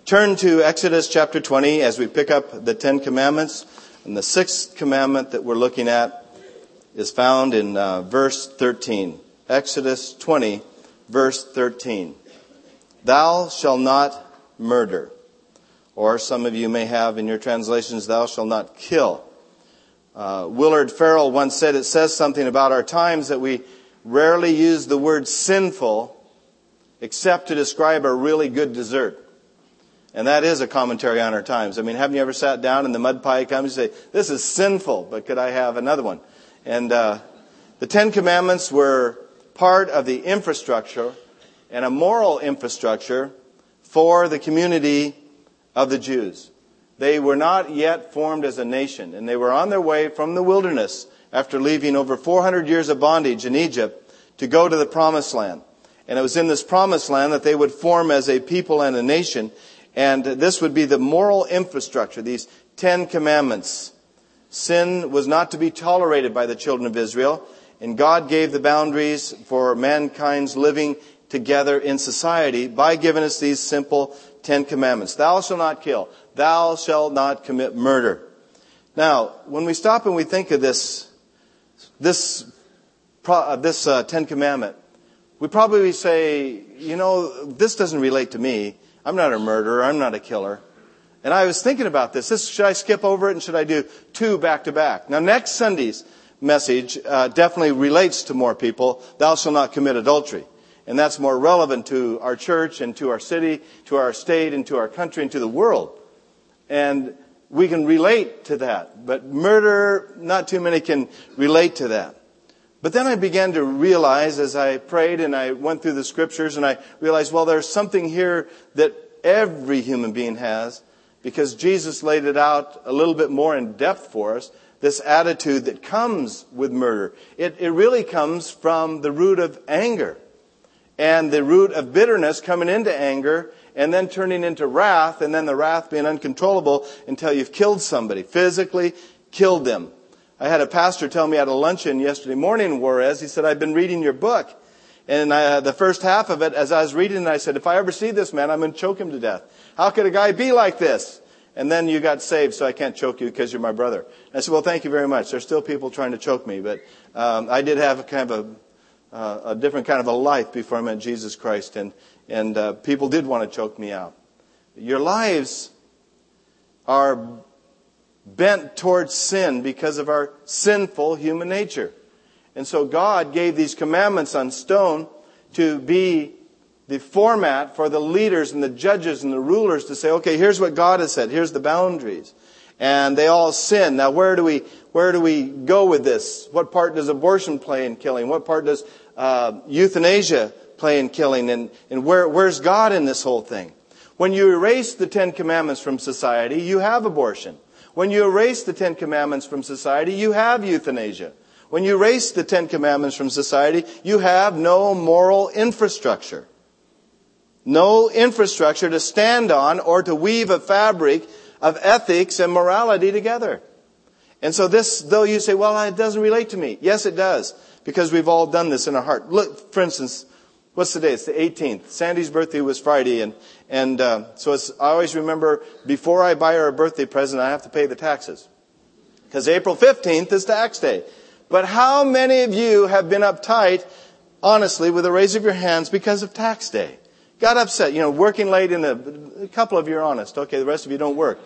Turn to Exodus chapter 20 as we pick up the Ten Commandments. And the sixth commandment that we're looking at is found in verse 13. Exodus 20, verse 13. Thou shalt not murder. Or some of you may have in your translations, thou shalt not kill. Willard Farrell once said, it says something about our times that we rarely use the word sinful except to describe a really good dessert. And that is a commentary on our times. I mean, haven't you ever sat down and the mud pie comes and you say, this is sinful, but could I have another one? And the Ten Commandments were part of the infrastructure and a moral infrastructure for the community of the Jews. They were not yet formed as a nation, and they were on their way from the wilderness after leaving over 400 years of bondage in Egypt to go to the Promised Land. And it was in this Promised Land that they would form as a people and a nation. And this would be the moral infrastructure, these 10 commandments. Sin was not to be tolerated by the children of Israel, and God gave the boundaries for mankind's living together in society by giving us these simple 10 commandments. Thou shalt not kill. Thou shalt not commit murder. Now, when we stop and we think of this 10 commandment, we probably say, this doesn't relate to me. I'm not a murderer. I'm not a killer. And I was thinking about this. Should I skip over it and should I do 2 back to back? Now, next Sunday's message definitely relates to more people. Thou shalt not commit adultery. And that's more relevant to our church and to our city, to our state and to our country and to the world. And we can relate to that. But murder, not too many can relate to that. But then I began to realize as I prayed and I went through the scriptures and I realized, well, there's something here that every human being has, because Jesus laid it out a little bit more in depth for us, this attitude that comes with murder. It really comes from the root of anger and the root of bitterness coming into anger and then turning into wrath, and then the wrath being uncontrollable until you've killed somebody, physically killed them. I had a pastor tell me at a luncheon yesterday morning in Juarez, he said, I've been reading your book. And the first half of it, as I was reading it, I said, if I ever see this man, I'm going to choke him to death. How could a guy be like this? And then you got saved, so I can't choke you because you're my brother. And I said, well, thank you very much. There's still people trying to choke me, but I did have a different kind of a life before I met Jesus Christ, and people did want to choke me out. Your lives are bent towards sin because of our sinful human nature. And so God gave these commandments on stone to be the format for the leaders and the judges and the rulers to say, okay, here's what God has said. Here's the boundaries. And they all sin. Now, where do we go with this? What part does abortion play in killing? What part does euthanasia play in killing? And where's God in this whole thing? When you erase the 10 commandments from society, you have abortion. When you erase the 10 commandments from society, you have euthanasia. When you erase the 10 commandments from society, you have no moral infrastructure. No infrastructure to stand on or to weave a fabric of ethics and morality together. And so this, though you say, well, it doesn't relate to me. Yes, it does. Because we've all done this in our heart. Look, for instance, what's the day? It's the 18th. Sandy's birthday was Friday. And so I always remember, before I buy her a birthday present, I have to pay the taxes. Because April 15th is tax day. But how many of you have been uptight, honestly, with a raise of your hands because of tax day? Got upset, working late a couple of you are honest. Okay, the rest of you don't work.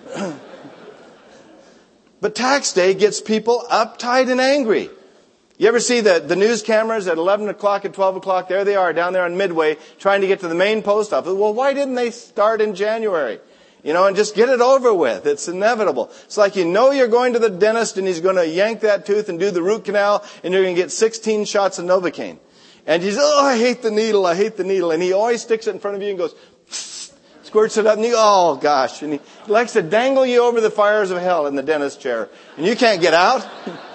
But tax day gets people uptight and angry. You ever see the news cameras at 11 o'clock and 12 o'clock? There they are down there on Midway trying to get to the main post office. Well, why didn't they start in January? And just get it over with. It's inevitable. It's like you're going to the dentist and he's going to yank that tooth and do the root canal and you're going to get 16 shots of Novocaine. And you say, I hate the needle. And he always sticks it in front of you and goes, squirts it up and you go, oh gosh. And he likes to dangle you over the fires of hell in the dentist chair. And you can't get out.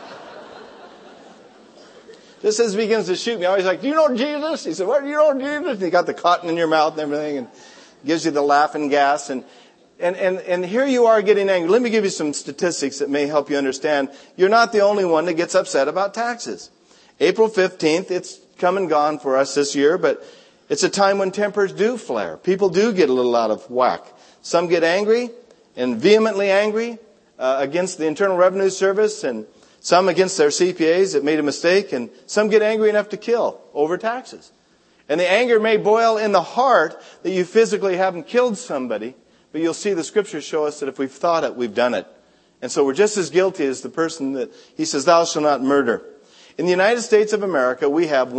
Just as he begins to shoot me, I always like, do you know Jesus? He said, what, do you know Jesus? And he got the cotton in your mouth and everything and gives you the laughing gas. And here you are getting angry. Let me give you some statistics that may help you understand. You're not the only one that gets upset about taxes. April 15th, it's come and gone for us this year, but it's a time when tempers do flare. People do get a little out of whack. Some get angry and vehemently angry against the Internal Revenue Service, and some against their CPAs that made a mistake, and some get angry enough to kill over taxes. And the anger may boil in the heart that you physically haven't killed somebody, but you'll see the Scriptures show us that if we've thought it, we've done it. And so we're just as guilty as the person that he says, thou shalt not murder. In the United States of America, we have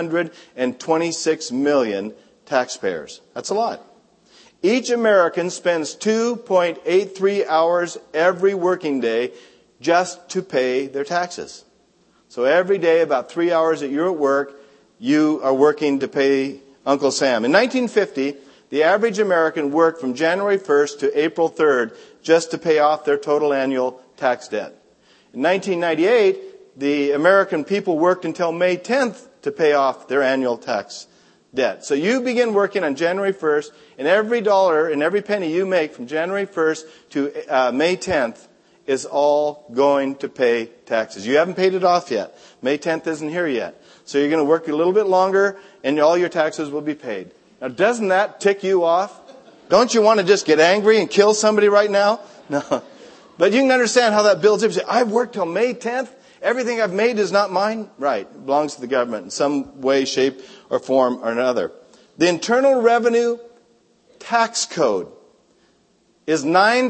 126 million taxpayers. That's a lot. Each American spends 2.83 hours every working day just to pay their taxes. So every day, about 3 hours that you're at work, you are working to pay Uncle Sam. In 1950, the average American worked from January 1st to April 3rd just to pay off their total annual tax debt. In 1998, the American people worked until May 10th to pay off their annual tax debt. So you begin working on January 1st, and every dollar and every penny you make from January 1st to May 10th is all going to pay taxes. You haven't paid it off yet. May 10th isn't here yet. So you're going to work a little bit longer, and all your taxes will be paid. Now, doesn't that tick you off? Don't you want to just get angry and kill somebody right now? No. But you can understand how that builds up. You say, I've worked till May 10th. Everything I've made is not mine. Right. It belongs to the government in some way, shape, or form or another. The Internal Revenue Tax Code is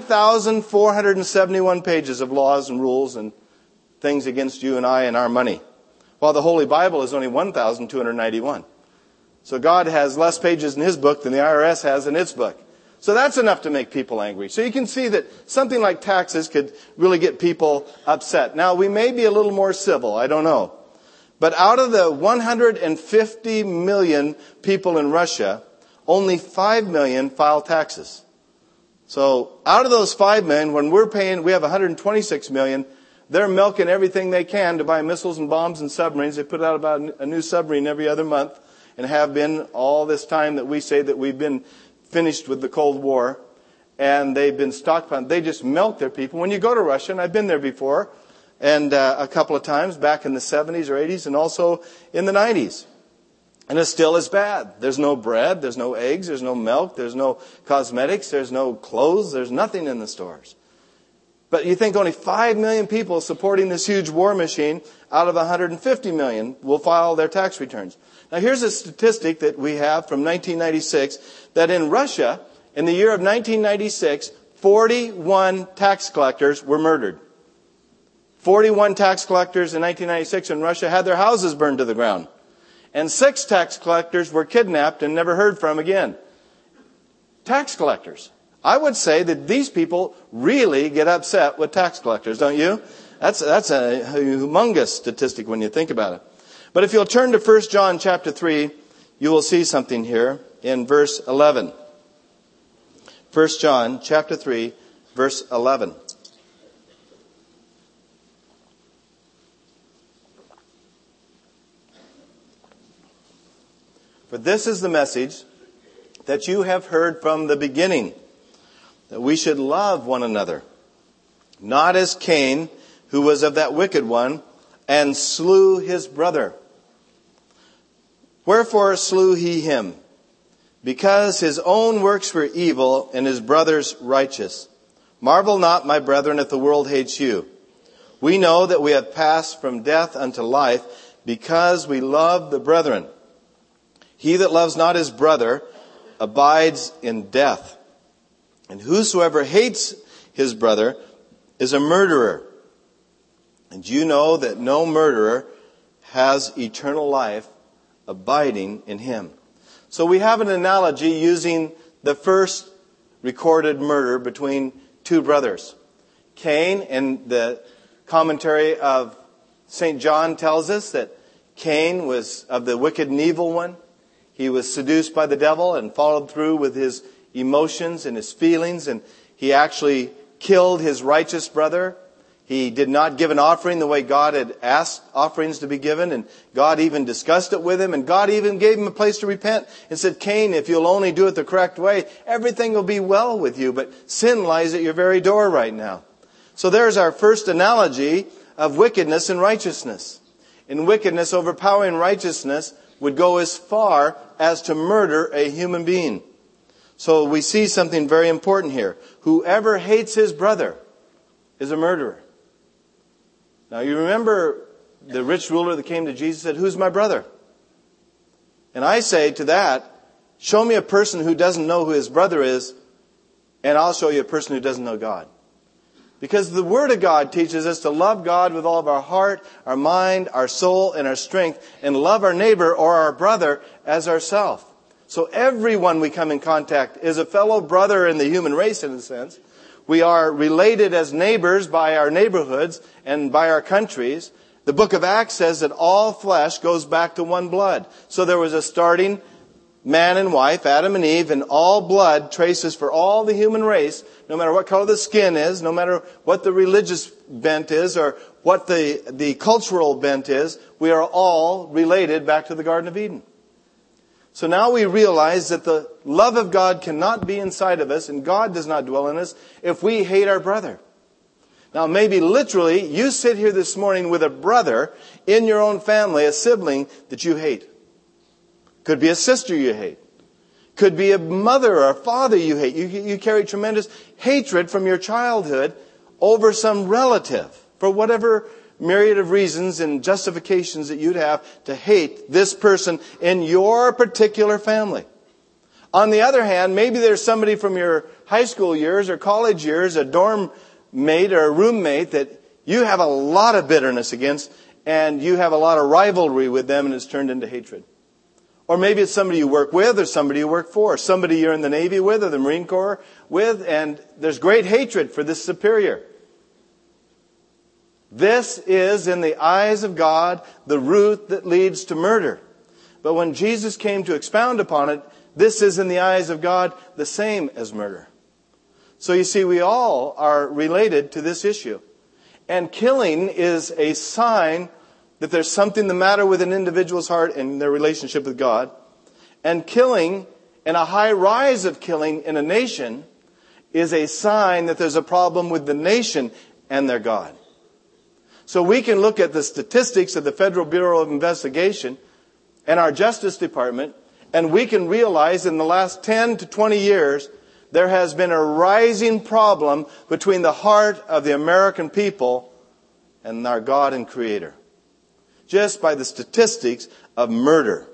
9,471 pages of laws and rules and things against you and I and our money, while the Holy Bible is only 1,291. So God has less pages in His book than the IRS has in its book. So that's enough to make people angry. So you can see that something like taxes could really get people upset. Now, we may be a little more civil. I don't know. But out of the 150 million people in Russia, only 5 million file taxes. So out of those 5 million, when we're paying, we have 126 million, they're milking everything they can to buy missiles and bombs and submarines. They put out about a new submarine every other month and have been all this time that we say that we've been finished with the Cold War. And they've been stockpiling. They just milk their people. When you go to Russia, and I've been there before, and a couple of times back in the 70s or 80s and also in the 90s. And it still is bad. There's no bread, there's no eggs, there's no milk, there's no cosmetics, there's no clothes, there's nothing in the stores. But you think only 5 million people supporting this huge war machine out of 150 million will file their tax returns. Now here's a statistic that we have from 1996, that in Russia, in the year of 1996, 41 tax collectors were murdered. 41 tax collectors in 1996 in Russia had their houses burned to the ground. And 6 tax collectors were kidnapped and never heard from again. Tax collectors. I would say that these people really get upset with tax collectors, don't you? That's a humongous statistic when you think about it. But if you'll turn to 1 John chapter 3, you will see something here in verse 11. 1 John chapter 3, verse 11. For this is the message that you have heard from the beginning, that we should love one another, not as Cain, who was of that wicked one, and slew his brother. Wherefore slew he him? Because his own works were evil, and his brother's righteous. Marvel not, my brethren, if the world hates you. We know that we have passed from death unto life, because we love the brethren. He that loves not his brother abides in death. And whosoever hates his brother is a murderer. And you know that no murderer has eternal life abiding in him. So we have an analogy using the first recorded murder between 2 brothers. Cain, and the commentary of St. John tells us that Cain was of the wicked and evil one. He was seduced by the devil and followed through with his emotions and his feelings, and he actually killed his righteous brother. He did not give an offering the way God had asked offerings to be given, and God even discussed it with him, and God even gave him a place to repent and said, Cain, if you'll only do it the correct way, everything will be well with you, but sin lies at your very door right now. So there's our first analogy of wickedness and righteousness. In wickedness, overpowering righteousness would go as far as to murder a human being. So we see something very important here. Whoever hates his brother is a murderer. Now you remember the rich ruler that came to Jesus and said, "Who's my brother?" And I say to that, show me a person who doesn't know who his brother is, and I'll show you a person who doesn't know God. Because the Word of God teaches us to love God with all of our heart, our mind, our soul, and our strength, and love our neighbor or our brother as ourself. So everyone we come in contact is a fellow brother in the human race, in a sense. We are related as neighbors by our neighborhoods and by our countries. The book of Acts says that all flesh goes back to one blood. So there was a starting man and wife, Adam and Eve, and all blood traces for all the human race, no matter what color the skin is, no matter what the religious bent is, or what the cultural bent is, we are all related back to the Garden of Eden. So now we realize that the love of God cannot be inside of us, and God does not dwell in us, if we hate our brother. Now maybe literally, you sit here this morning with a brother in your own family, a sibling that you hate. Could be a sister you hate. Could be a mother or a father you hate. You carry tremendous hatred from your childhood over some relative for whatever myriad of reasons and justifications that you'd have to hate this person in your particular family. On the other hand, maybe there's somebody from your high school years or college years, a dorm mate or a roommate that you have a lot of bitterness against, and you have a lot of rivalry with them, and it's turned into hatred. Or maybe it's somebody you work with or somebody you work for, somebody you're in the Navy with or the Marine Corps with, and there's great hatred for this superior. This is, in the eyes of God, the root that leads to murder. But when Jesus came to expound upon it, this is, in the eyes of God, the same as murder. So you see, we all are related to this issue. And killing is a sign that there's something the matter with an individual's heart and their relationship with God. And killing, and a high rise of killing in a nation, is a sign that there's a problem with the nation and their God. So we can look at the statistics of the Federal Bureau of Investigation and our Justice Department, and we can realize in the last 10 to 20 years, there has been a rising problem between the heart of the American people and our God and Creator. Just by the statistics of murder.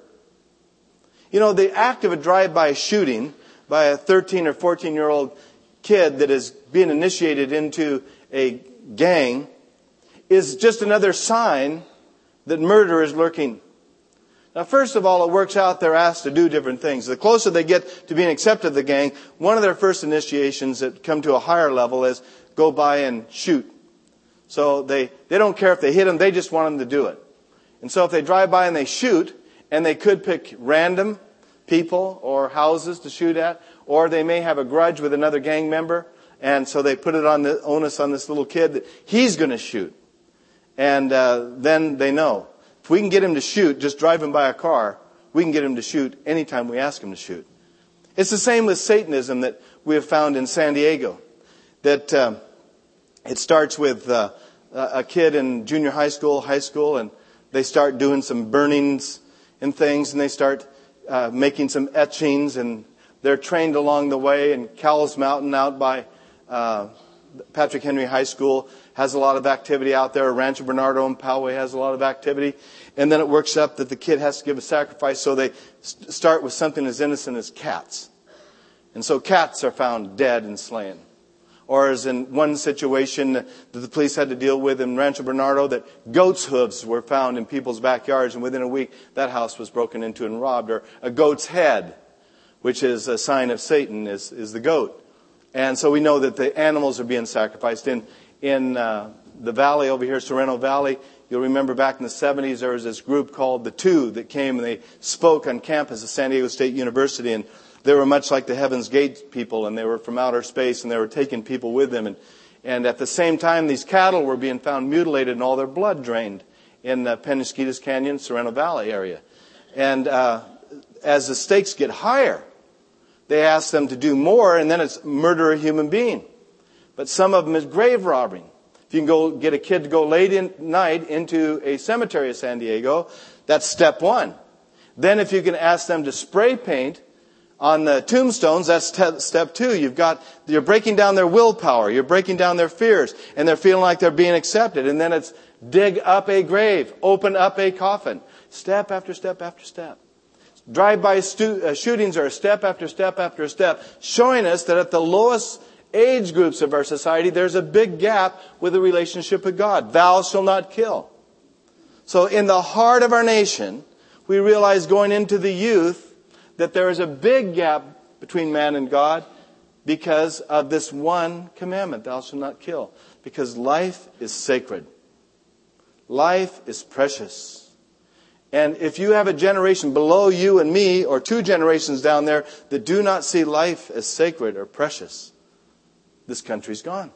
You know, the act of a drive-by shooting by a 13 or 14-year-old kid that is being initiated into a gang is just another sign that murder is lurking. Now, first of all, it works out they're asked to do different things. The closer they get to being accepted in the gang, one of their first initiations that come to a higher level is go by and shoot. So they don't care if they hit them, they just want them to do it. And so if they drive by and they shoot, and they could pick random people or houses to shoot at, or they may have a grudge with another gang member, and so they put it on the onus on this little kid that he's going to shoot. And then they know, if we can get him to shoot, just drive him by a car, we can get him to shoot anytime we ask him to shoot. It's the same with Satanism that we have found in San Diego. That it starts with a kid in junior high school, and they start doing some burnings and things, and they start making some etchings, and they're trained along the way. And Cowles Mountain out by Patrick Henry High School has a lot of activity out there. Rancho Bernardo and Poway has a lot of activity. And then it works up that the kid has to give a sacrifice, so they start with something as innocent as cats. And so cats are found dead and slain. Or as in one situation that the police had to deal with in Rancho Bernardo, that goat's hooves were found in people's backyards, and within a week that house was broken into and robbed. Or a goat's head, which is a sign of Satan, is the goat. And so we know that the animals are being sacrificed. In the valley over here, Sorrento Valley, you'll remember back in the 70s there was this group called the Two that came and they spoke on campus of San Diego State University, and they were much like the Heaven's Gate people, and they were from outer space, and they were taking people with them. And at the same time, these cattle were being found mutilated and all their blood drained in Penasquitos Canyon, Sorrento Valley area. And as the stakes get higher, they ask them to do more, and then it's murder a human being. But some of them is grave robbing. If you can go get a kid to go late at night into a cemetery of San Diego, that's step one. Then if you can ask them to spray paint On the tombstones, that's step 2. You're breaking down their willpower. You're breaking down their fears. And they're feeling like they're being accepted. And then it's dig up a grave. Open up a coffin. Step after step after step. Drive-by shootings are step after step after step, showing us that at the lowest age groups of our society, there's a big gap with the relationship with God. Thou shalt not kill. So in the heart of our nation, we realize going into the youth that there is a big gap between man and God because of this one commandment, thou shalt not kill. Because life is sacred. Life is precious. And if you have a generation below you and me, or 2 generations down there, that do not see life as sacred or precious, this country's gone.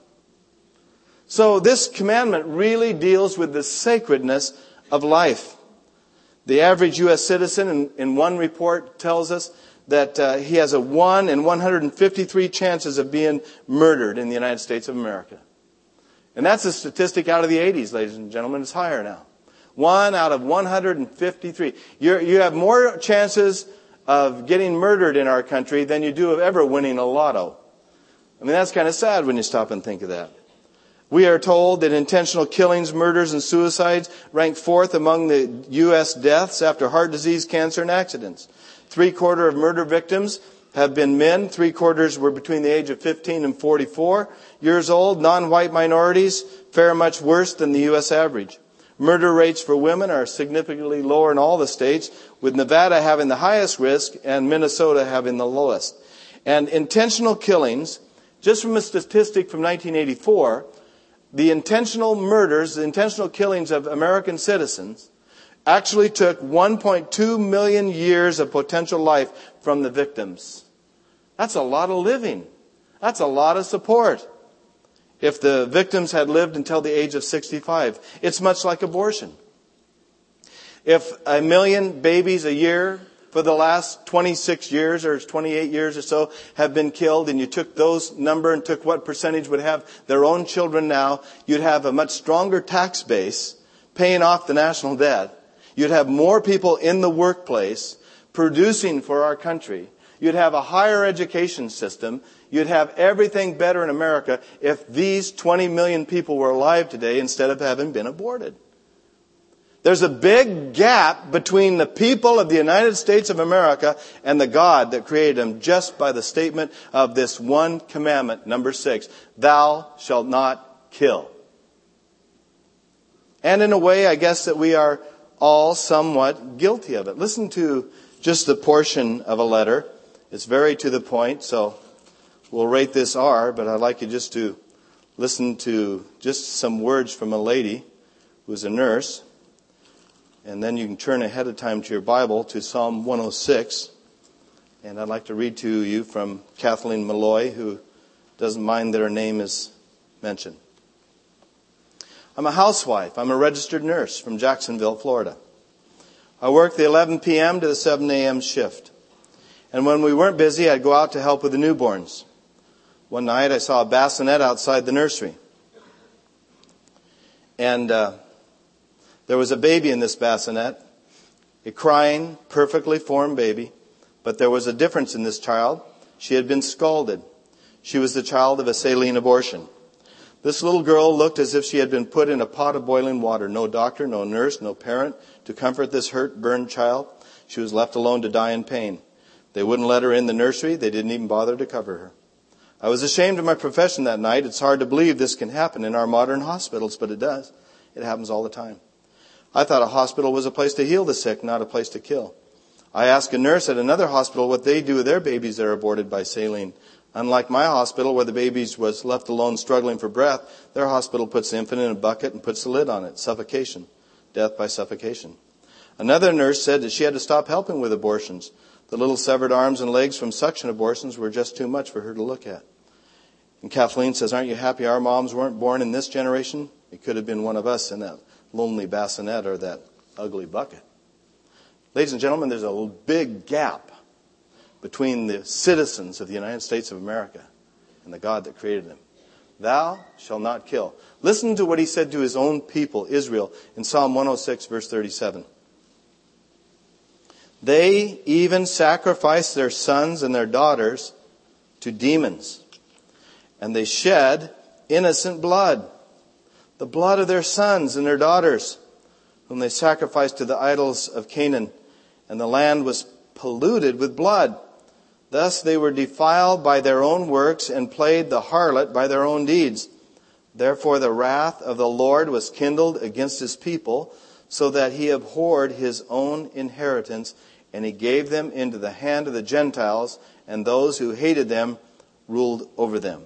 So this commandment really deals with the sacredness of life. The average U.S. citizen, in one report, tells us that he has a 1 in 153 chances of being murdered in the United States of America. And that's a statistic out of the 80s, ladies and gentlemen. It's higher now. 1 out of 153. You have more chances of getting murdered in our country than you do of ever winning a lotto. I mean, that's kind of sad when you stop and think of that. We are told that intentional killings, murders, and suicides rank 4th among the U.S. deaths after heart disease, cancer, and accidents. 3/4 of murder victims have been men. 3/4 were between the age of 15 and 44 years old. Non-white minorities fare much worse than the U.S. average. Murder rates for women are significantly lower in all the states, with Nevada having the highest risk and Minnesota having the lowest. And intentional killings, just from a statistic from 1984, the intentional murders, the intentional killings of American citizens actually took 1.2 million years of potential life from the victims. That's a lot of living. That's a lot of support. If the victims had lived until the age of 65, it's much like abortion. If 1 million babies a year for the last 26 years or 28 years or so have been killed, and you took those number and took what percentage would have their own children now, you'd have a much stronger tax base paying off the national debt. You'd have more people in the workplace producing for our country. You'd have a higher education system. You'd have everything better in America if these 20 million people were alive today instead of having been aborted. There's a big gap between the people of the United States of America and the God that created them just by the statement of this one commandment, number 6, thou shalt not kill. And in a way, I guess that we are all somewhat guilty of it. Listen to just the portion of a letter. It's very to the point, so we'll rate this R, but I'd like you just to listen to just some words from a lady who's a nurse. And then you can turn ahead of time to your Bible to Psalm 106. And I'd like to read to you from Kathleen Malloy, who doesn't mind that her name is mentioned. I'm a housewife. I'm a registered nurse from Jacksonville, Florida. I work the 11 p.m. to the 7 a.m. shift. And when we weren't busy, I'd go out to help with the newborns. One night I saw a bassinet outside the nursery. And there was a baby in this bassinet, a crying, perfectly formed baby. But there was a difference in this child. She had been scalded. She was the child of a saline abortion. This little girl looked as if she had been put in a pot of boiling water. No doctor, no nurse, no parent to comfort this hurt, burned child. She was left alone to die in pain. They wouldn't let her in the nursery. They didn't even bother to cover her. I was ashamed of my profession that night. It's hard to believe this can happen in our modern hospitals, but it does. It happens all the time. I thought a hospital was a place to heal the sick, not a place to kill. I asked a nurse at another hospital what they do with their babies that are aborted by saline. Unlike my hospital, where the babies was left alone struggling for breath, their hospital puts the infant in a bucket and puts the lid on it. Suffocation. Death by suffocation. Another nurse said that she had to stop helping with abortions. The little severed arms and legs from suction abortions were just too much for her to look at. And Kathleen says, aren't you happy our moms weren't born in this generation? It could have been one of us in that lonely bassinet or that ugly bucket. Ladies and gentlemen, there's a big gap between the citizens of the United States of America and the God that created them. Thou shalt not kill. Listen to what he said to his own people, Israel, in Psalm 106, verse 37. They even sacrificed their sons and their daughters to demons. And they shed innocent blood, the blood of their sons and their daughters, whom they sacrificed to the idols of Canaan. And the land was polluted with blood. Thus they were defiled by their own works and played the harlot by their own deeds. Therefore the wrath of the Lord was kindled against his people, so that he abhorred his own inheritance, and he gave them into the hand of the Gentiles, and those who hated them ruled over them.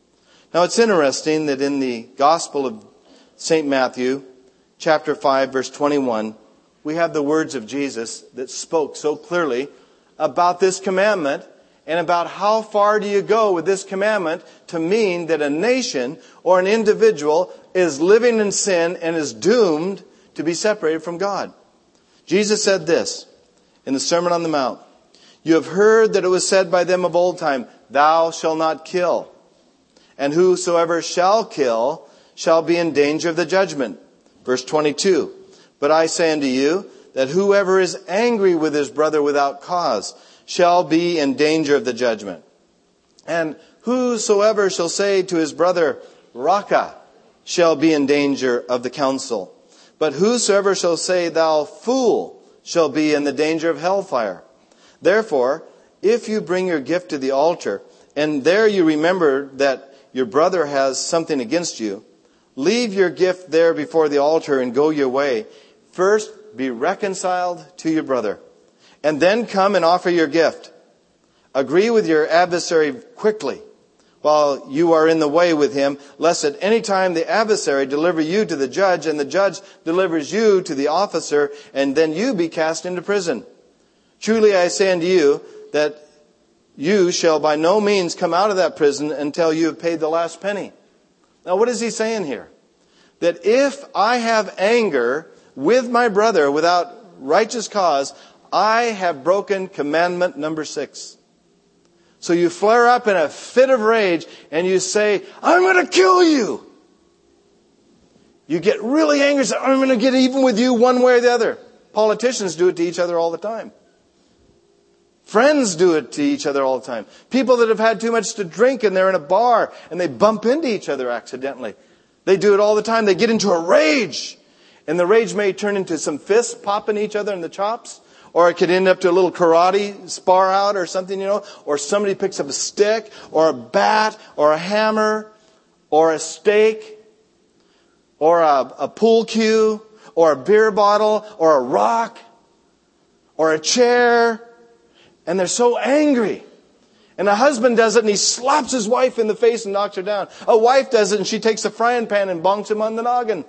Now it's interesting that in the Gospel of St. Matthew, chapter 5, verse 21, we have the words of Jesus that spoke so clearly about this commandment and about how far do you go with this commandment to mean that a nation or an individual is living in sin and is doomed to be separated from God. Jesus said this in the Sermon on the Mount. You have heard that it was said by them of old time, thou shalt not kill. And whosoever shall kill shall be in danger of the judgment. Verse 22. But I say unto you that whoever is angry with his brother without cause shall be in danger of the judgment. And whosoever shall say to his brother, Raca, shall be in danger of the council. But whosoever shall say, thou fool, shall be in the danger of hellfire. Therefore, if you bring your gift to the altar, and there you remember that your brother has something against you, leave your gift there before the altar and go your way. First, be reconciled to your brother, and then come and offer your gift. Agree with your adversary quickly while you are in the way with him, lest at any time the adversary deliver you to the judge, and the judge delivers you to the officer, and then you be cast into prison. Truly I say unto you that you shall by no means come out of that prison until you have paid the last penny. Now what is he saying here? That if I have anger with my brother without righteous cause, I have broken commandment number 6. So you flare up in a fit of rage and you say, I'm going to kill you. You get really angry and say, I'm going to get even with you one way or the other. Politicians do it to each other all the time. Friends do it to each other all the time. People that have had too much to drink and they're in a bar and they bump into each other accidentally. They do it all the time. They get into a rage. And the rage may turn into some fists popping each other in the chops. Or it could end up to a little karate spar out or something, Or somebody picks up a stick or a bat or a hammer or a stake or a pool cue or a beer bottle or a rock or a chair. And they're so angry. And a husband does it and he slaps his wife in the face and knocks her down. A wife does it and she takes a frying pan and bonks him on the noggin.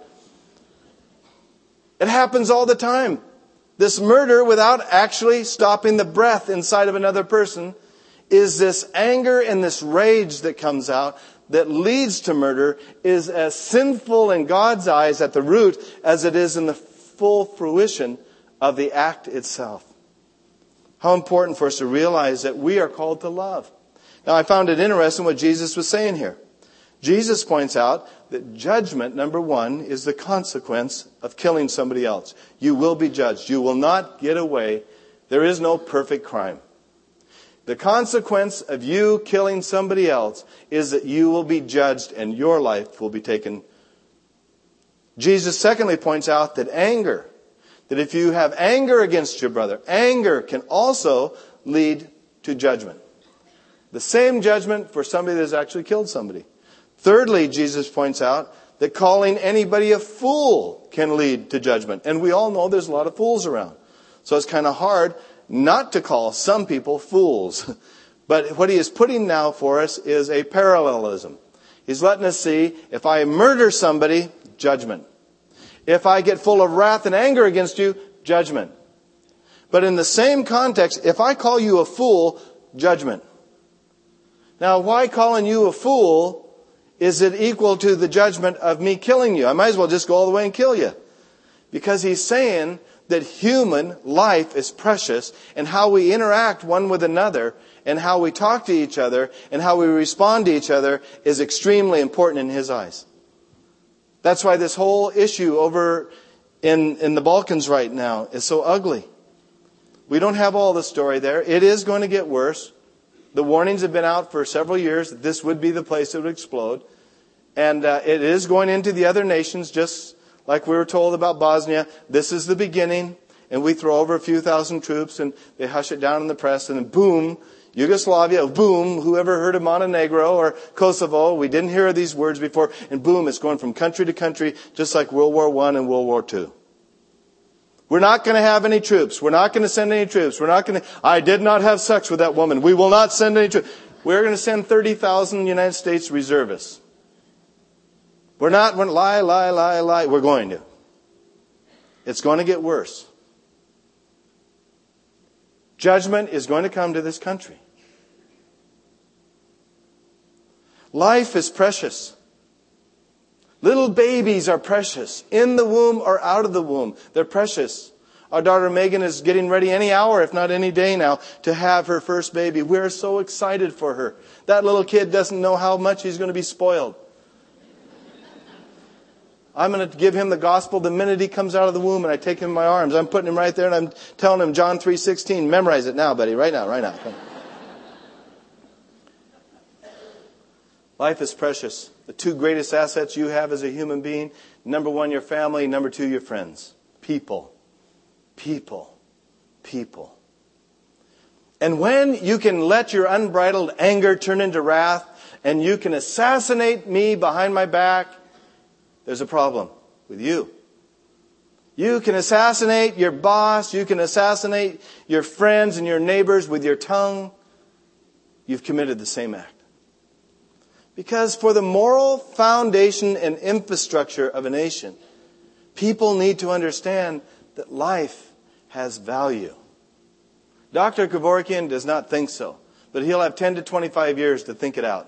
It happens all the time. This murder without actually stopping the breath inside of another person is this anger and this rage that comes out that leads to murder is as sinful in God's eyes at the root as it is in the full fruition of the act itself. How important for us to realize that we are called to love. Now I found it interesting what Jesus was saying here. Jesus points out that judgment, number 1, is the consequence of killing somebody else. You will be judged. You will not get away. There is no perfect crime. The consequence of you killing somebody else is that you will be judged and your life will be taken. Jesus secondly points out that anger, that if you have anger against your brother, anger can also lead to judgment. The same judgment for somebody that has actually killed somebody. Thirdly, Jesus points out that calling anybody a fool can lead to judgment. And we all know there's a lot of fools around. So it's kind of hard not to call some people fools. But what he is putting now for us is a parallelism. He's letting us see, if I murder somebody, judgment. If I get full of wrath and anger against you, judgment. But in the same context, if I call you a fool, judgment. Now, why calling you a fool is it equal to the judgment of me killing you? I might as well just go all the way and kill you. Because he's saying that human life is precious, and how we interact one with another and how we talk to each other and how we respond to each other is extremely important in his eyes. That's why this whole issue over in the Balkans right now is so ugly. We don't have all the story there. It is going to get worse. The warnings have been out for several years that this would be the place that would explode. And it is going into the other nations, just like we were told about Bosnia. This is the beginning. And we throw over a few thousand troops and they hush it down in the press. And then boom, Yugoslavia, boom, whoever heard of Montenegro or Kosovo, we didn't hear of these words before. And boom, it's going from country to country, just like World War I and World War II. We're not going to have any troops. We're not going to send any troops. I did not have sex with that woman. We will not send any troops. We're going to send 30,000 United States reservists. We're not, lie. We're going to. It's going to get worse. Judgment is going to come to this country. Life is precious. Little babies are precious. In the womb or out of the womb. They're precious. Our daughter Megan is getting ready any hour, if not any day now, to have her first baby. We're so excited for her. That little kid doesn't know how much he's going to be spoiled. I'm going to give him the gospel the minute he comes out of the womb and I take him in my arms. I'm putting him right there and I'm telling him John 3:16. Memorize it now, buddy. Right now. Come. Life is precious. The two greatest assets you have as a human being, number one, your family, number two, your friends. People. And when you can let your unbridled anger turn into wrath and you can assassinate me behind my back, there's a problem with you. You can assassinate your boss, you can assassinate your friends and your neighbors with your tongue. You've committed the same act. Because for the moral foundation and infrastructure of a nation, people need to understand that life has value. Dr. Kevorkian does not think so, but he'll have 10 to 25 years to think it out.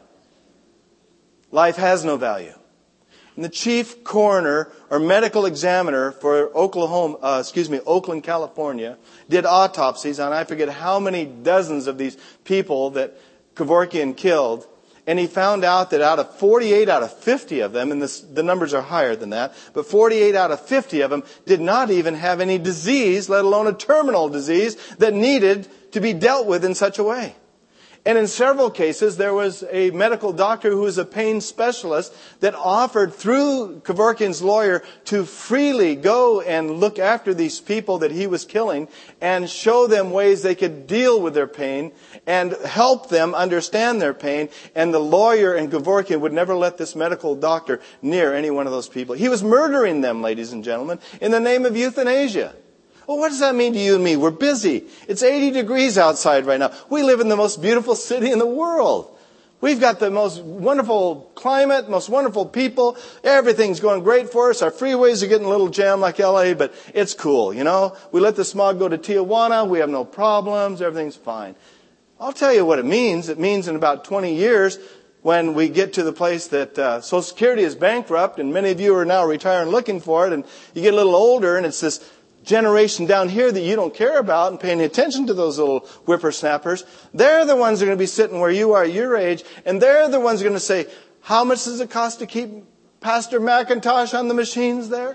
Life has no value. And the chief coroner or medical examiner for Oakland, California, did autopsies on I forget how many dozens of these people that Kevorkian killed. And he found out that out of 48 out of 50 of them, and the numbers are higher than that, but 48 out of 50 of them did not even have any disease, let alone a terminal disease, that needed to be dealt with in such a way. And in several cases, there was a medical doctor who was a pain specialist that offered through Kevorkian's lawyer to freely go and look after these people that he was killing and show them ways they could deal with their pain and help them understand their pain. And the lawyer in Kevorkian would never let this medical doctor near any one of those people. He was murdering them, ladies and gentlemen, in the name of euthanasia. Well, what does that mean to you and me? We're busy. It's 80 degrees outside right now. We live in the most beautiful city in the world. We've got the most wonderful climate, most wonderful people. Everything's going great for us. Our freeways are getting a little jammed like LA, but it's cool, you know. We let the smog go to Tijuana. We have no problems. Everything's fine. I'll tell you what it means. It means in about 20 years, when we get to the place that Social Security is bankrupt, and many of you are now retiring looking for it, and you get a little older, and it's this generation down here that you don't care about and paying attention to those little whippersnappers, they're the ones that are going to be sitting where you are your age, and they're the ones that are going to say, how much does it cost to keep Pastor McIntosh on the machines there?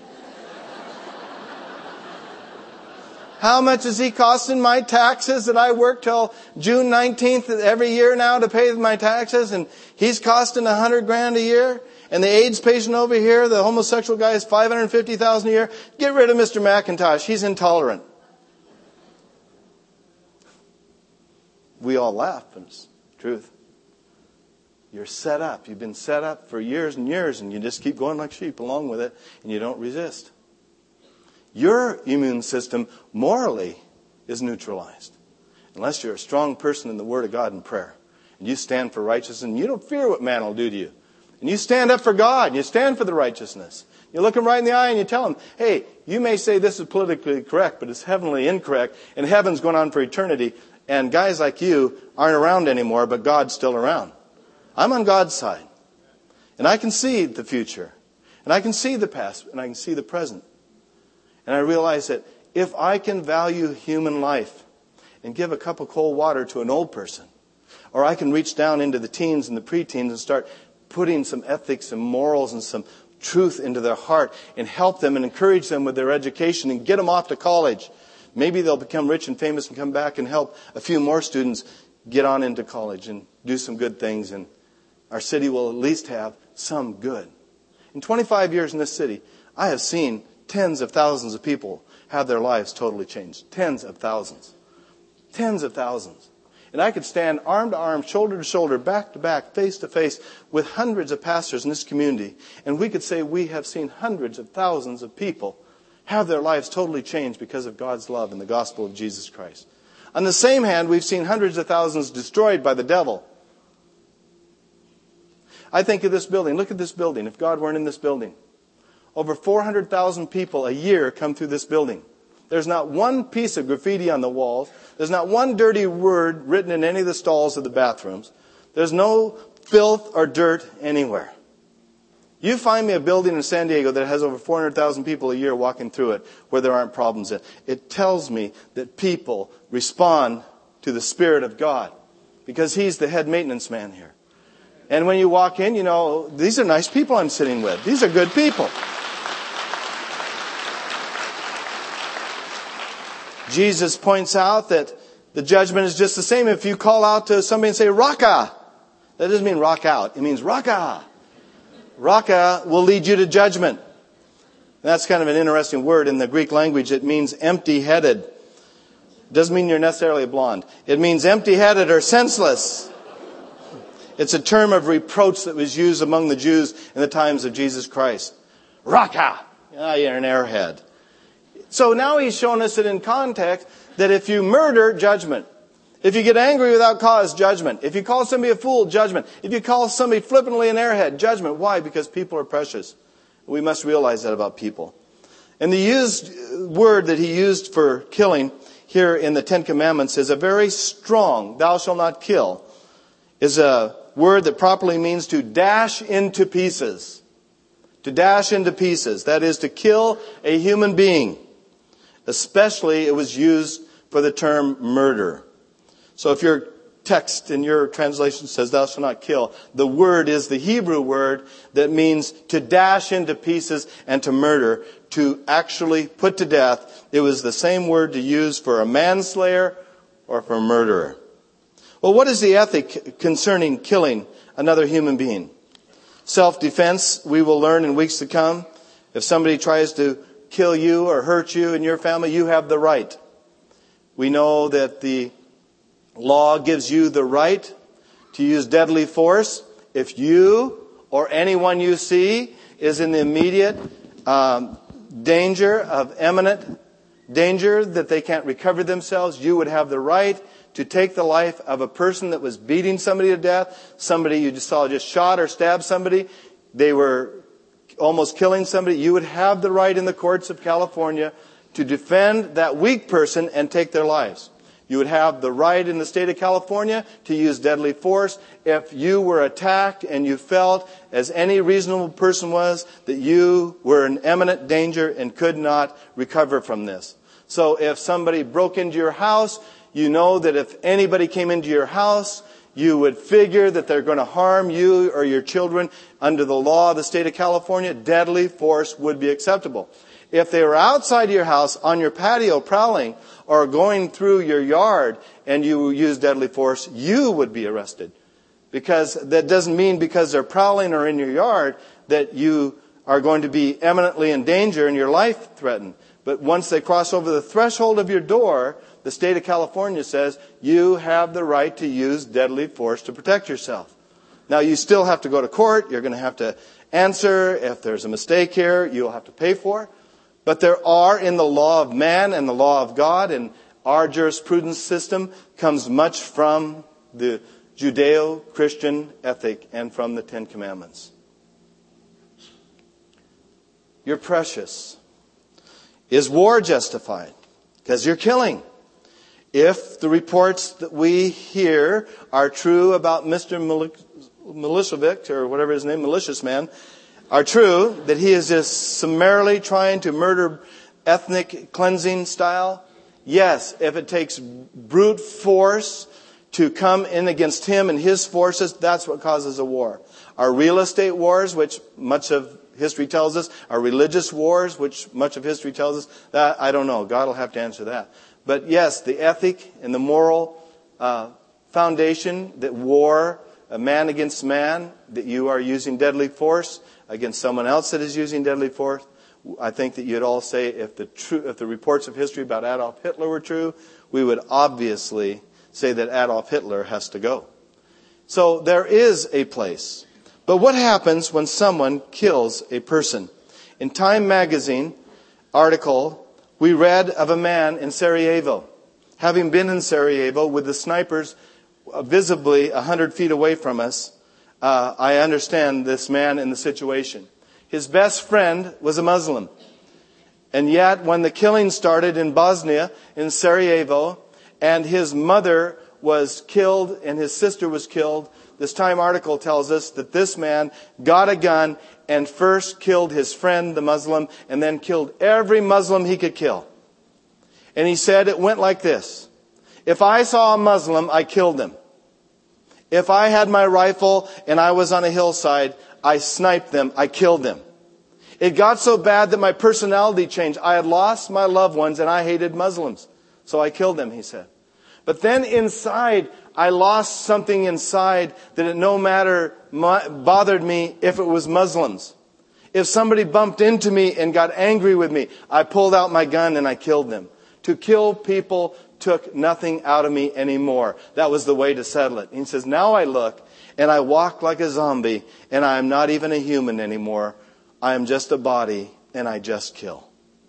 How much is he costing my taxes that I work till June 19th every year now to pay my taxes, and he's costing $100,000 a year? And the AIDS patient over here, the homosexual guy, is $550,000 a year. Get rid of Mr. McIntosh. He's intolerant. We all laugh, but it's the truth. You're set up. You've been set up for years and years, and you just keep going like sheep along with it, and you don't resist. Your immune system morally is neutralized. Unless you're a strong person in the Word of God and prayer. And you stand for righteousness, and you don't fear what man will do to you. And you stand up for God, and you stand for the righteousness. You look him right in the eye and you tell him, hey, you may say this is politically correct, but it's heavenly incorrect, and heaven's going on for eternity, and guys like you aren't around anymore, but God's still around. I'm on God's side. And I can see the future. And I can see the past, and I can see the present. And I realize that if I can value human life and give a cup of cold water to an old person, or I can reach down into the teens and the preteens and start putting some ethics and morals and some truth into their heart and help them and encourage them with their education and get them off to college. Maybe they'll become rich and famous and come back and help a few more students get on into college and do some good things. And our city will at least have some good. In 25 years in this city, I have seen tens of thousands of people have their lives totally changed. Tens of thousands. Tens of thousands. And I could stand arm to arm, shoulder to shoulder, back to back, face to face with hundreds of pastors in this community. And we could say we have seen hundreds of thousands of people have their lives totally changed because of God's love and the gospel of Jesus Christ. On the same hand, we've seen hundreds of thousands destroyed by the devil. I think of this building. Look at this building. If God weren't in this building, over 400,000 people a year come through this building. There's not one piece of graffiti on the walls. There's not one dirty word written in any of the stalls of the bathrooms. There's no filth or dirt anywhere. You find me a building in San Diego that has over 400,000 people a year walking through it where there aren't problems in it. It tells me that people respond to the Spirit of God because He's the head maintenance man here. And when you walk in, you know, these are nice people I'm sitting with. These are good people. Jesus points out that the judgment is just the same. If you call out to somebody and say, Raka, that doesn't mean rock out. It means Raka. Raka will lead you to judgment. That's kind of an interesting word in the Greek language. It means empty-headed. Doesn't mean you're necessarily blonde. It means empty-headed or senseless. It's a term of reproach that was used among the Jews in the times of Jesus Christ. Raka! Ah, you're an airhead. So now he's shown us that in context, that if you murder, judgment. If you get angry without cause, judgment. If you call somebody a fool, judgment. If you call somebody flippantly an airhead, judgment. Why? Because people are precious. We must realize that about people. And the word that he used for killing here in the Ten Commandments is a very strong, thou shalt not kill, is a word that properly means to dash into pieces. To dash into pieces. That is to kill a human being. Especially it was used for the term murder. So if your text in your translation says thou shalt not kill, the word is the Hebrew word that means to dash into pieces and to murder, to actually put to death. It was the same word to use for a manslayer or for a murderer. Well, what is the ethic concerning killing another human being? Self-defense, we will learn in weeks to come. If somebody tries to kill you or hurt you and your family, you have the right. We know that the law gives you the right to use deadly force if you or anyone you see is in the immediate danger of imminent danger that they can't recover themselves. You would have the right to take the life of a person that was beating somebody to death, somebody you just saw just shot or stabbed somebody, they were almost killing somebody. You would have the right in the courts of California to defend that weak person and take their lives. You would have the right in the state of California to use deadly force if you were attacked and you felt, as any reasonable person was, that you were in imminent danger and could not recover from this. So if somebody broke into your house, you know that if anybody came into your house, you would figure that they're going to harm you or your children. Under the law of the state of California, deadly force would be acceptable. If they were outside your house, on your patio, prowling, or going through your yard, and you use deadly force, you would be arrested. Because that doesn't mean because they're prowling or in your yard that you are going to be eminently in danger and your life threatened. But once they cross over the threshold of your door, the state of California says you have the right to use deadly force to protect yourself. Now, you still have to go to court. You're going to have to answer. If there's a mistake here, you'll have to pay for it. But there are in the law of man and the law of God, and our jurisprudence system comes much from the Judeo-Christian ethic and from the Ten Commandments. You're precious. Is war justified? Because you're killing. If the reports that we hear are true about Mr. Milicevic, or whatever his name, malicious man, are true, that he is just summarily trying to murder ethnic cleansing style, yes, if it takes brute force to come in against him and his forces, that's what causes a war. Our real estate wars, which much of history tells us, our religious wars, which much of history tells us, that I don't know. God will have to answer that. But yes, the ethic and the moral foundation that war, man against man, that you are using deadly force against someone else that is using deadly force. I think that you'd all say if the reports of history about Adolf Hitler were true, we would obviously say that Adolf Hitler has to go. So there is a place. But what happens when someone kills a person? In Time magazine article, we read of a man in Sarajevo. Having been in Sarajevo with the snipers visibly 100 feet away from us, I understand this man and the situation. His best friend was a Muslim. And yet, when the killing started in Bosnia, in Sarajevo, and his mother was killed and his sister was killed, this Time article tells us that this man got a gun and first killed his friend, the Muslim, and then killed every Muslim he could kill. And he said it went like this. If I saw a Muslim, I killed him. If I had my rifle and I was on a hillside, I sniped them, I killed them. It got so bad that my personality changed. I had lost my loved ones and I hated Muslims. So I killed them, he said. But then inside, I lost something inside that it no matter bothered me if it was Muslims. If somebody bumped into me and got angry with me, I pulled out my gun and I killed them. To kill people took nothing out of me anymore. That was the way to settle it. And he says, now I look and I walk like a zombie and I am not even a human anymore. I am just a body and I just kill.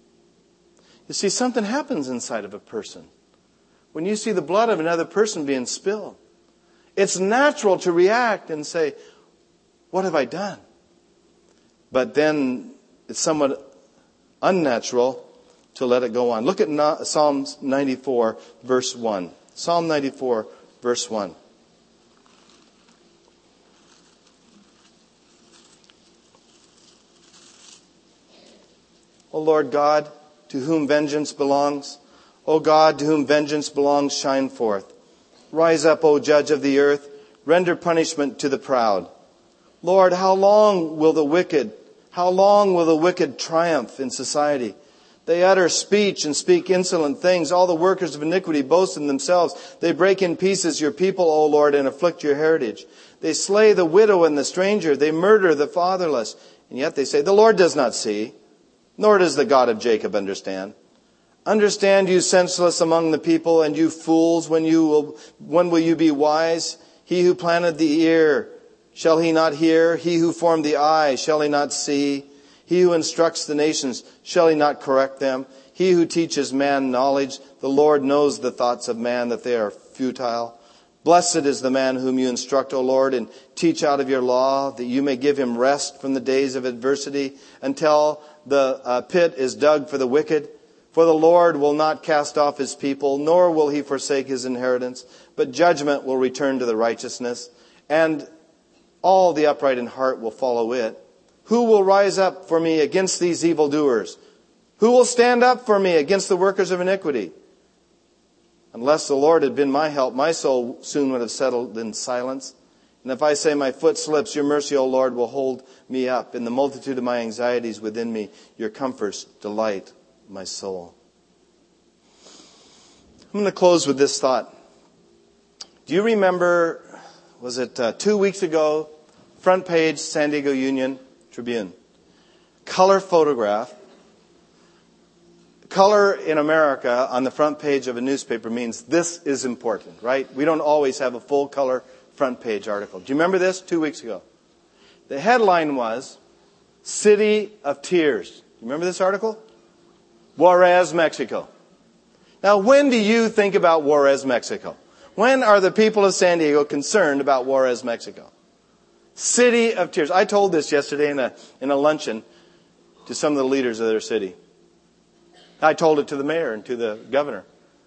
You see, something happens inside of a person. When you see the blood of another person being spilled, it's natural to react and say, what have I done? But then it's somewhat unnatural to let it go on. Look at Psalms 94, verse 1. Psalm 94, verse 1. O Lord God, to whom vengeance belongs, O God, to whom vengeance belongs, shine forth. Rise up, O judge of the earth, render punishment to the proud. Lord, how long will the wicked triumph in society? They utter speech and speak insolent things. All the workers of iniquity boast in themselves. They break in pieces your people, O Lord, and afflict your heritage. They slay the widow and the stranger. They murder the fatherless. And yet they say, the Lord does not see, nor does the God of Jacob understand. Understand, you senseless among the people, and you fools, when will you be wise? He who planted the ear, shall he not hear? He who formed the eye, shall he not see? He who instructs the nations, shall he not correct them? He who teaches man knowledge, the Lord knows the thoughts of man, that they are futile. Blessed is the man whom you instruct, O Lord, and teach out of your law, that you may give him rest from the days of adversity, until the pit is dug for the wicked. For the Lord will not cast off his people, nor will he forsake his inheritance, but judgment will return to the righteousness, and all the upright in heart will follow it. Who will rise up for me against these evildoers? Who will stand up for me against the workers of iniquity? Unless the Lord had been my help, my soul soon would have settled in silence. And if I say my foot slips, your mercy, O Lord, will hold me up. In the multitude of my anxieties within me, your comforts delight my soul. I'm going to close with this thought. Do you remember, was it 2 weeks ago, front page, San Diego Union Tribune, color photograph. Color in America on the front page of a newspaper means this is important, right? We don't always have a full color front page article. Do you remember this 2 weeks ago? The headline was, City of Tears. Do you remember this article? Juarez, Mexico. Now, when do you think about Juarez, Mexico? When are the people of San Diego concerned about Juarez, Mexico? City of Tears. I told this yesterday in a luncheon to some of the leaders of their city. I told it to the mayor and to the governor.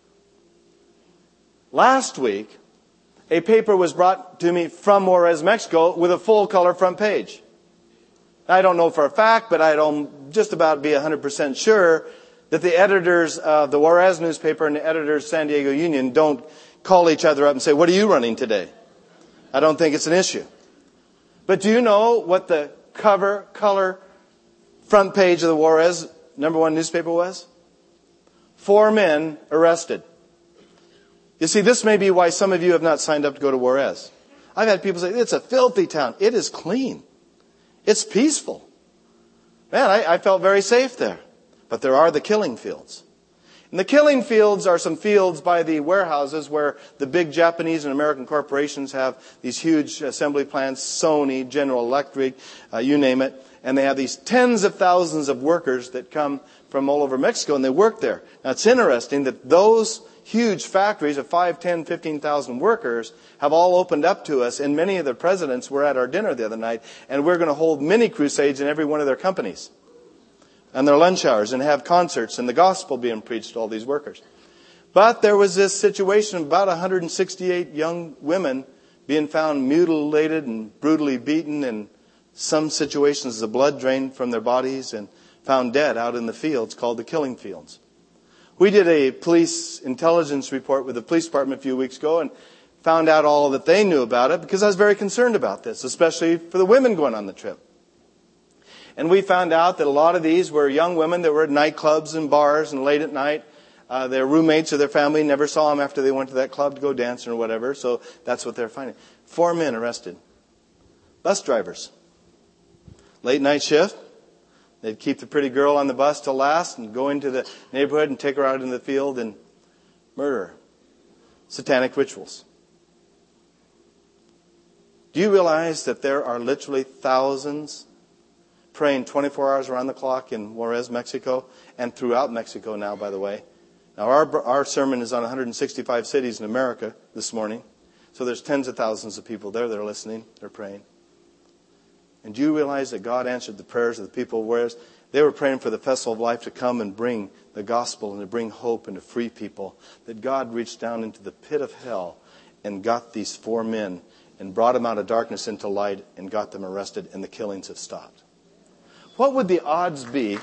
Last week, a paper was brought to me from Juarez, Mexico with a full color front page. I don't know for a fact, but I don't just about be 100% sure that the editors of the Juarez newspaper and the editors of San Diego Union don't call each other up and say, what are you running today? I don't think it's an issue. But do you know what the color, front page of the Juarez #1 newspaper was? 4 men arrested. You see, this may be why some of you have not signed up to go to Juarez. I've had people say, it's a filthy town. It is clean. It's peaceful. Man, I felt very safe there. But there are the killing fields. And the killing fields are some fields by the warehouses where the big Japanese and American corporations have these huge assembly plants, Sony, General Electric, you name it. And they have these tens of thousands of workers that come from all over Mexico and they work there. Now it's interesting that those huge factories of 5, 10, 15,000 workers have all opened up to us, and many of the presidents were at our dinner the other night, and we're going to hold mini crusades in every one of their companies and their lunch hours and have concerts and the gospel being preached to all these workers. But there was this situation of about 168 young women being found mutilated and brutally beaten, and some situations the blood drained from their bodies and found dead out in the fields called the killing fields. We did a police intelligence report with the police department a few weeks ago and found out all that they knew about it because I was very concerned about this, especially for the women going on the trip. And we found out that a lot of these were young women that were at nightclubs and bars and late at night. Their roommates or their family never saw them after they went to that club to go dancing or whatever, so that's what they're finding. 4 men arrested. Bus drivers. Late night shift. They'd keep the pretty girl on the bus till last and go into the neighborhood and take her out in the field and murder her. Satanic rituals. Do you realize that there are literally thousands praying 24 hours around the clock in Juarez, Mexico, and throughout Mexico now, by the way? Now, our sermon is on 165 cities in America this morning, so there's tens of thousands of people there that are listening, they're praying. And do you realize that God answered the prayers of the people of Juarez? They were praying for the festival of life to come and bring the gospel and to bring hope and to free people. That God reached down into the pit of hell and got these 4 men and brought them out of darkness into light and got them arrested, and the killings have stopped. What would the odds be?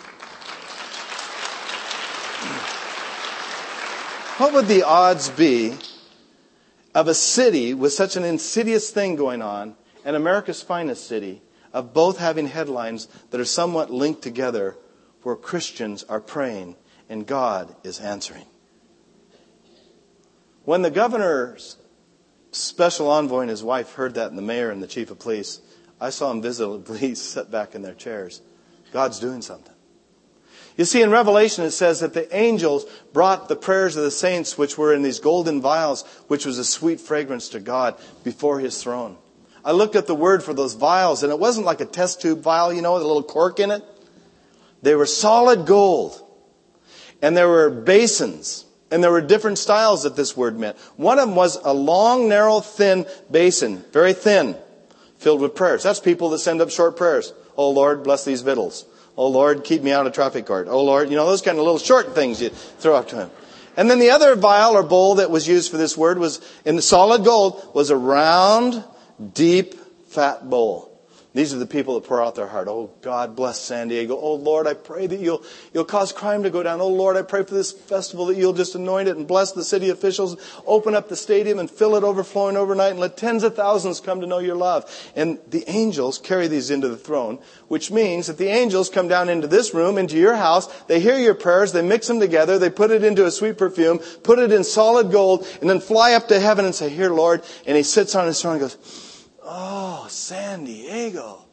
What would the odds be of a city with such an insidious thing going on, and America's finest city, of both having headlines that are somewhat linked together where Christians are praying and God is answering? When the governor's special envoy and his wife heard that, and the mayor and the chief of police, I saw them visibly sit back in their chairs. God's doing something. You see, in Revelation it says that the angels brought the prayers of the saints, which were in these golden vials, which was a sweet fragrance to God, before His throne. I looked at the word for those vials, and it wasn't like a test tube vial, with a little cork in it. They were solid gold. And there were basins. And there were different styles that this word meant. One of them was a long, narrow, thin basin. Very thin. Filled with prayers. That's people that send up short prayers. Oh, Lord, bless these victuals. Oh, Lord, keep me out of traffic court. Oh, Lord, those kind of little short things you throw up to Him. And then the other vial or bowl that was used for this word was, in the solid gold, was a round, deep, fat bowl. These are the people that pour out their heart. Oh, God bless San Diego. Oh, Lord, I pray that you'll cause crime to go down. Oh, Lord, I pray for this festival that you'll just anoint it and bless the city officials. Open up the stadium and fill it overflowing overnight and let tens of thousands come to know your love. And the angels carry these into the throne, which means that the angels come down into this room, into your house. They hear your prayers. They mix them together. They put it into a sweet perfume, put it in solid gold, and then fly up to heaven and say, here, Lord. And He sits on His throne and goes, oh, San Diego.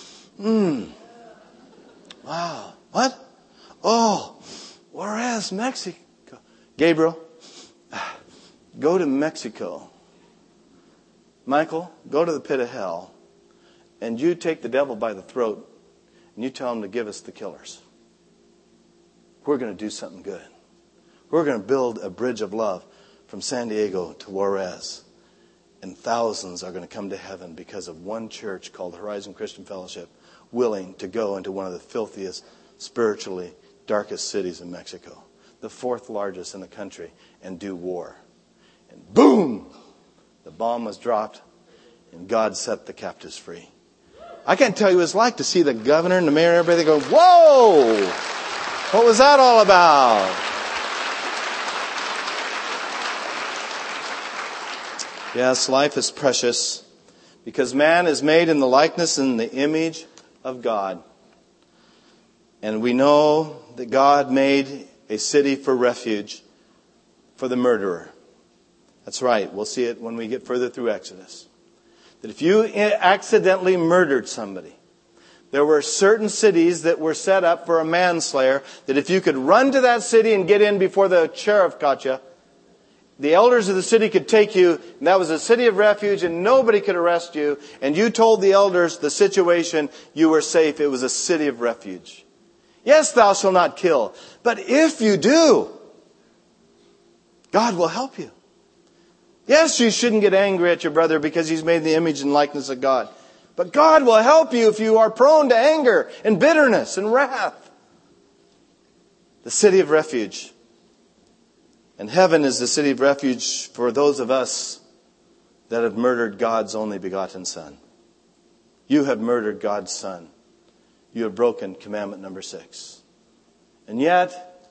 Wow. What? Oh, Juarez, Mexico. Gabriel, go to Mexico. Michael, go to the pit of hell. And you take the devil by the throat and you tell him to give us the killers. We're going to do something good. We're going to build a bridge of love from San Diego to Juarez. And thousands are going to come to heaven because of one church called Horizon Christian Fellowship, willing to go into one of the filthiest, spiritually darkest cities in Mexico, the 4th largest in the country, and do war. And boom! The bomb was dropped, and God set the captives free. I can't tell you what it's like to see the governor and the mayor and everybody go, whoa! What was that all about? Yes, life is precious because man is made in the likeness and the image of God. And we know that God made a city for refuge for the murderer. That's right. We'll see it when we get further through Exodus. That if you accidentally murdered somebody, there were certain cities that were set up for a manslayer, that if you could run to that city and get in before the sheriff caught you, the elders of the city could take you, and that was a city of refuge, and nobody could arrest you, and you told the elders the situation, you were safe. It was a city of refuge. Yes, thou shalt not kill. But if you do, God will help you. Yes, you shouldn't get angry at your brother because he's made in the image and likeness of God. But God will help you if you are prone to anger and bitterness and wrath. The city of refuge. And heaven is the city of refuge for those of us that have murdered God's only begotten Son. You have murdered God's Son. You have broken commandment number 6. And yet,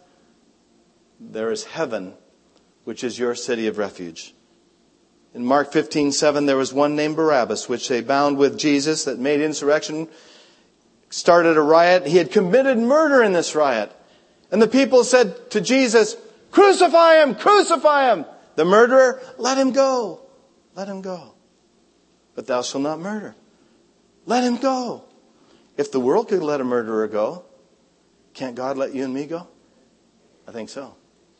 there is heaven, which is your city of refuge. In Mark 15:7, there was one named Barabbas, which they bound with Jesus, that made insurrection, started a riot. He had committed murder in this riot. And the people said to Jesus, "Crucify him! Crucify him!" The murderer, "Let him go. Let him go. But thou shalt not murder." Let him go. If the world could let a murderer go, can't God let you and me go? I think so.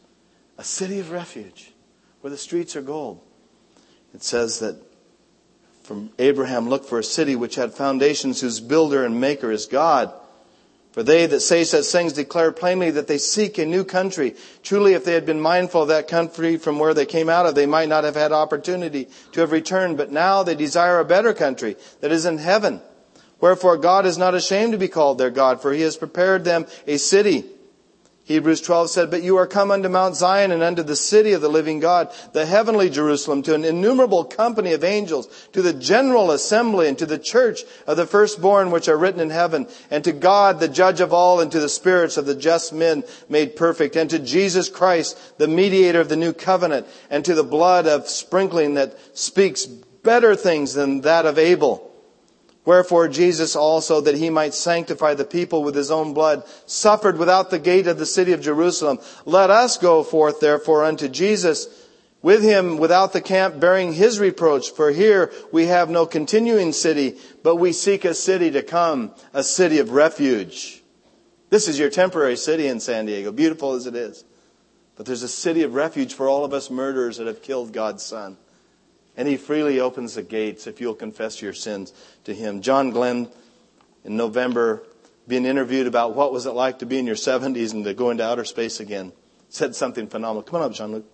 A city of refuge where the streets are gold. It says that from Abraham looked for a city which had foundations, whose builder and maker is God. For they that say such things declare plainly that they seek a new country. Truly, if they had been mindful of that country from where they came out of, they might not have had opportunity to have returned. But now they desire a better country that is in heaven. Wherefore God is not ashamed to be called their God, for he has prepared them a city. Hebrews 12 said, "But you are come unto Mount Zion and unto the city of the living God, the heavenly Jerusalem, to an innumerable company of angels, to the general assembly, and to the church of the firstborn which are written in heaven, and to God, the judge of all, and to the spirits of the just men made perfect, and to Jesus Christ, the mediator of the new covenant, and to the blood of sprinkling that speaks better things than that of Abel. Wherefore Jesus also, that he might sanctify the people with his own blood, suffered without the gate of the city of Jerusalem. Let us go forth therefore unto Jesus, with him without the camp, bearing his reproach. For here we have no continuing city, but we seek a city to come, a city of refuge." This is your temporary city in San Diego, beautiful as it is. But there's a city of refuge for all of us murderers that have killed God's Son. And he freely opens the gates if you'll confess your sins to him. John Glenn, in November, being interviewed about what was it like to be in your 70s and to go into outer space again, said something phenomenal. Come on up, Jean-Luc.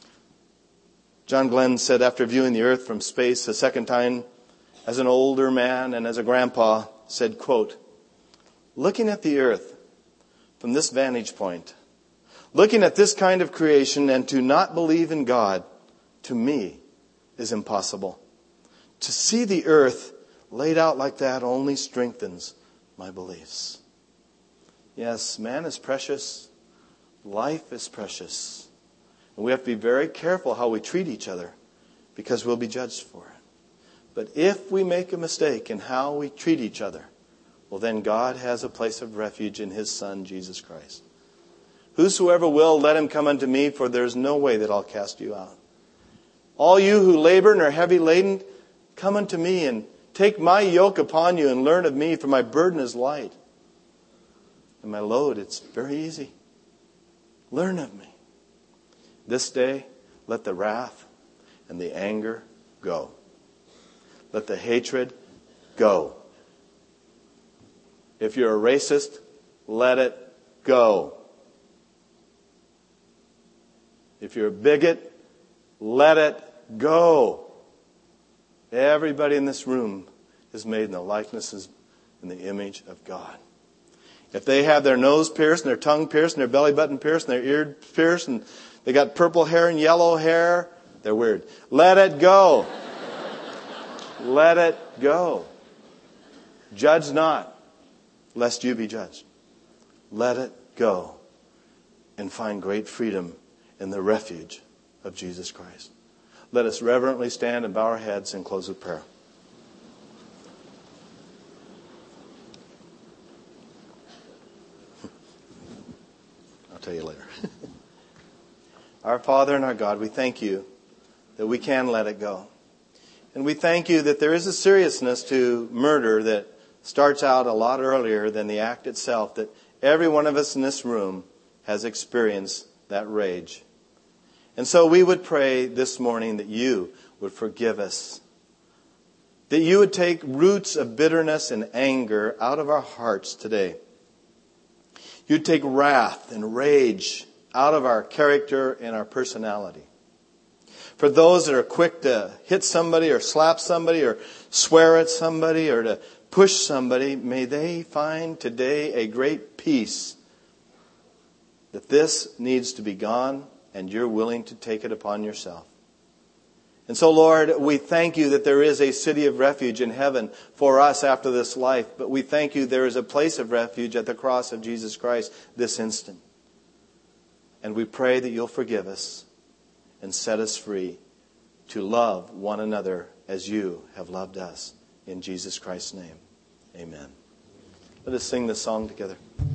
John Glenn said, after viewing the earth from space a second time as an older man and as a grandpa, said, quote, "Looking at the earth from this vantage point, looking at this kind of creation, and to not believe in God, to me, is impossible. To see the earth laid out like that only strengthens my beliefs." Yes, man is precious. Life is precious. And we have to be very careful how we treat each other, because we'll be judged for it. But if we make a mistake in how we treat each other, well, then God has a place of refuge in his Son, Jesus Christ. "Whosoever will, let him come unto me, for there is no way that I'll cast you out. All you who labor and are heavy laden, come unto me and take my yoke upon you and learn of me, for my burden is light. And my load, it's very easy. Learn of me. This day, let the wrath and the anger go. Let the hatred go. If you're a racist, let it go. If you're a bigot, let it go. Everybody in this room is made in the likeness and the image of God. If they have their nose pierced and their tongue pierced and their belly button pierced and their ear pierced and they got purple hair and yellow hair, they're weird. Let it go. Let it go. Judge not, lest you be judged. Let it go and find great freedom in the refuge of Jesus Christ. let us reverently stand and bow our heads and close with prayer. I'll tell you later. Our Father and our God, we thank you that we can let it go. And we thank you that there is a seriousness to murder that starts out a lot earlier than the act itself, that every one of us in this room has experienced that rage. And so we would pray this morning that you would forgive us, that you would take roots of bitterness and anger out of our hearts today. You'd take wrath and rage out of our character and our personality. For those that are quick to hit somebody or slap somebody or swear at somebody or to push somebody, may they find today a great peace that this needs to be gone and you're willing to take it upon yourself. And so, Lord, we thank you that there is a city of refuge in heaven for us after this life. But we thank you there is a place of refuge at the cross of Jesus Christ this instant. And we pray that you'll forgive us and set us free to love one another as you have loved us. In Jesus Christ's name, amen. Let us sing this song together.